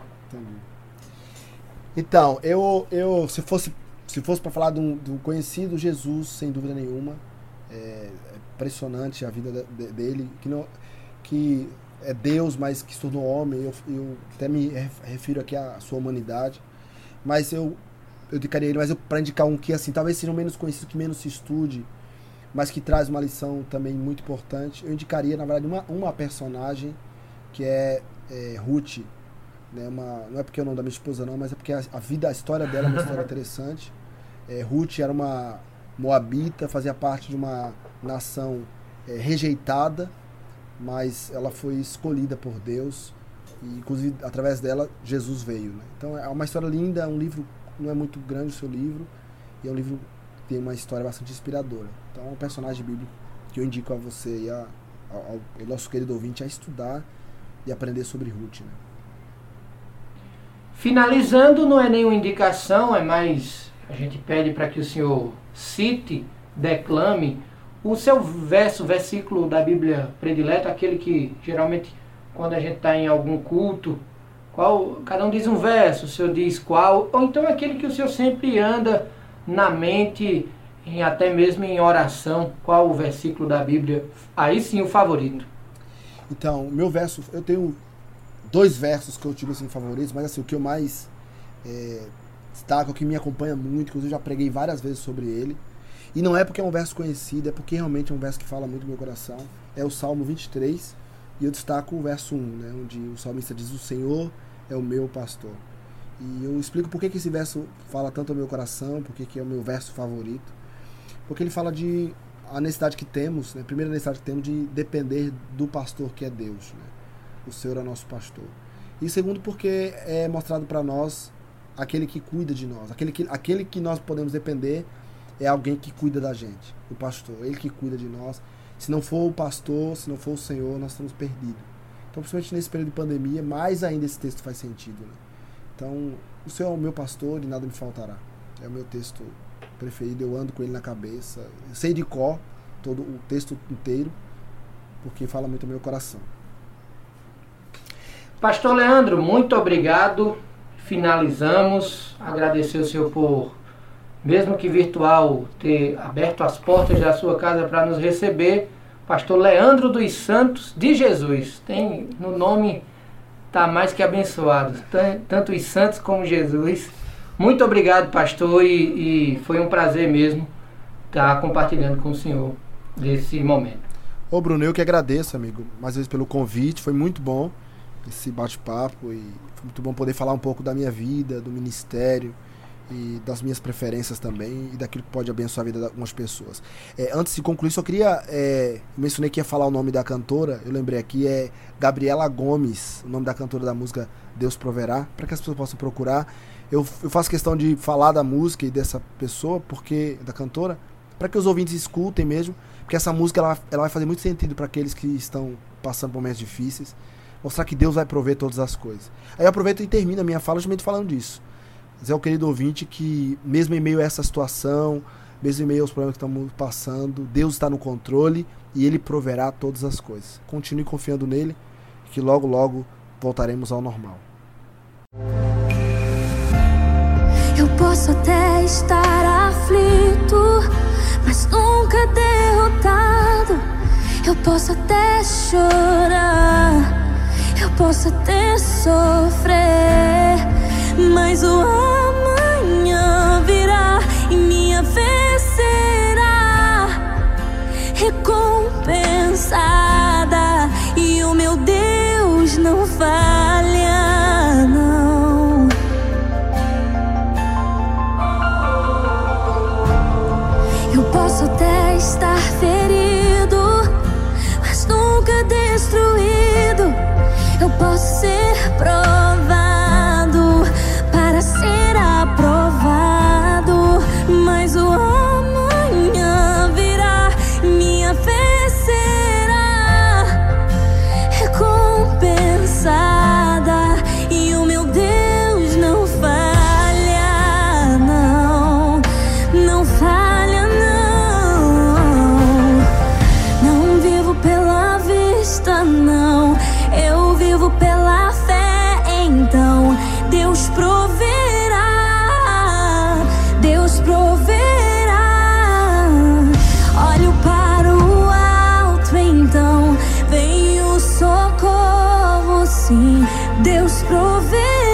Então, se fosse para falar do conhecido Jesus, sem dúvida nenhuma, é impressionante a vida dele, que é Deus, mas que se tornou homem. Eu até me refiro aqui à sua humanidade, mas eu indicaria ele, mas para indicar um que assim, talvez seja o menos conhecido, que menos se estude, mas que traz uma lição também muito importante, eu indicaria, na verdade, uma personagem que é Ruth, né? Não é porque é o nome da minha esposa não, mas é porque a história dela é uma história interessante. Ruth era uma moabita, fazia parte de uma nação rejeitada, mas ela foi escolhida por Deus e inclusive através dela Jesus veio, né? Então é uma história linda, é um livro, não é muito grande o seu livro, e é um livro que tem uma história bastante inspiradora. Então é um personagem bíblico que eu indico a você e ao nosso querido ouvinte a estudar e aprender sobre Ruth, né? Finalizando, não é nenhuma indicação, é mais a gente pede para que o senhor cite, declame o seu versículo da Bíblia predileto, aquele que geralmente quando a gente está em algum culto, cada um diz um verso, o senhor diz qual, ou então aquele que o senhor sempre anda na mente, até mesmo em oração, qual o versículo da Bíblia, aí sim o favorito. Então, meu verso, eu tenho 2 versos que eu tive assim favoritos, mas assim, o que eu mais destaco, o que me acompanha muito, inclusive eu já preguei várias vezes sobre ele, e não é porque é um verso conhecido, é porque realmente é um verso que fala muito no meu coração, é o Salmo 23, e eu destaco o verso 1, né, onde o salmista diz: o Senhor é o meu pastor. E eu explico por que esse verso fala tanto ao meu coração, por que é o meu verso favorito, porque ele fala de a necessidade que temos, né, a primeira necessidade que temos de depender do pastor que é Deus, né? O Senhor é nosso pastor. E segundo, porque é mostrado para nós aquele que cuida de nós, aquele que nós podemos depender é alguém que cuida da gente, o pastor, ele que cuida de nós. Se não for o pastor, se não for o Senhor, nós estamos perdidos. Então, principalmente nesse período de pandemia, mais ainda esse texto faz sentido, né? Então, o Senhor é o meu pastor e nada me faltará. É o meu texto preferido, eu ando com ele na cabeça. Eu sei de cor todo o texto inteiro, porque fala muito ao meu coração. Pastor Leandro, muito obrigado. Finalizamos. Agradecer o senhor por, mesmo que virtual, ter aberto as portas da sua casa para nos receber. Pastor Leandro dos Santos de Jesus. Tem no nome, está mais que abençoado. Tanto os santos como Jesus. Muito obrigado, pastor, e foi um prazer mesmo estar compartilhando com o senhor desse momento. Ô Bruno, eu que agradeço, amigo, mais vezes pelo convite. Foi muito bom esse bate-papo e foi muito bom poder falar um pouco da minha vida, do ministério e das minhas preferências também e daquilo que pode abençoar a vida de algumas pessoas. Antes de concluir, só queria... mencionei que ia falar o nome da cantora, eu lembrei aqui, é Gabriela Gomes, o nome da cantora da música Deus Proverá, para que as pessoas possam procurar. Eu faço questão de falar da música e dessa pessoa, da cantora, para que os ouvintes escutem mesmo, porque essa música ela vai fazer muito sentido para aqueles que estão passando por momentos difíceis, mostrar que Deus vai prover todas as coisas. Aí eu aproveito e termino a minha fala justamente falando disso. Dizer ao querido ouvinte que, mesmo em meio a essa situação, mesmo em meio aos problemas que estamos passando, Deus está no controle e Ele proverá todas as coisas. Continue confiando nele, que logo, logo voltaremos ao normal. Eu posso até estar aflito, mas nunca derrotado. Eu posso até chorar, eu posso até sofrer, mas o amanhã virá e minha vez será recompensada. E o meu Deus não falha, não. Eu posso até estar ferido, mas nunca destruído. Eu posso ser provado para ser aprovado, mas o amanhã virá, minha vez será recompensada. E o meu Deus não falha, não, não falha, não. Não vivo pela vista, não, eu vivo pela fé. Então Deus proverá, Deus proverá. Olho para o alto, então vem o socorro, sim, Deus proverá.